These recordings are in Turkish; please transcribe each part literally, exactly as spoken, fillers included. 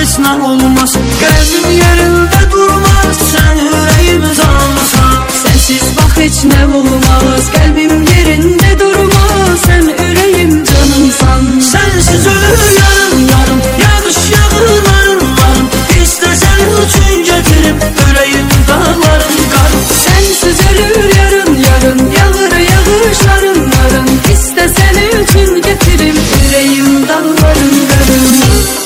bahesine olmaz. Kalbim yerinde durmaz, sen yüreğimi tanısan. Sensiz bak hiç ne olmaz, kalbim yerinde durmaz. Sen yüreğim canımsan. Sensiz ölür yarım yarım, yağış yağır varım varım. İstesen üçün getirip yüreğim dağlarım karım. Sensiz ölür yarın yarın, yağır yağışların narın. İstesen üçün getirip yüreğim dağlarım karım.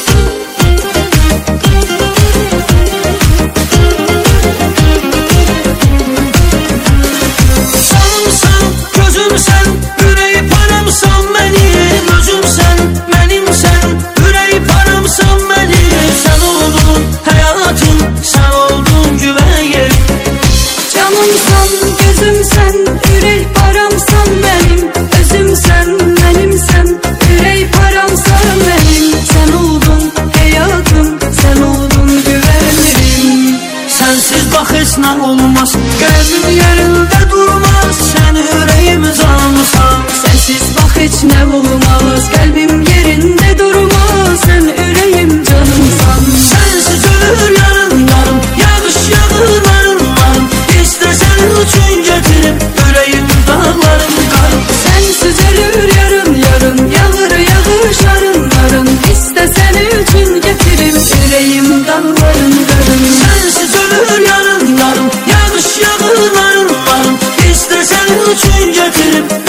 Gözümsen, yürek paramsan benim. Özümsen, benimsen, yürek paramsan benim. Sen oldun hayatım, sen oldun güvenim. Sensiz bak hiç ne olmaz, kalbim yerinde durmaz. Sen yüreğimi canımsan. Sensiz bak hiç ne olmaz, kalbim yerinde durmaz. Sen yüreğim canımsan. Sensiz ölür yarın yarın, yağış yağır varım varım. İstesen üçün getirip yüreğim dağlarım karım. Sensiz ölür yarın yarın, yağır yağışların narın. İstesen üçün getirip yüreğim dağlarım karım. Sensiz ölür yarın yarın, yağış yağır varım varım. İstesen üçün getirip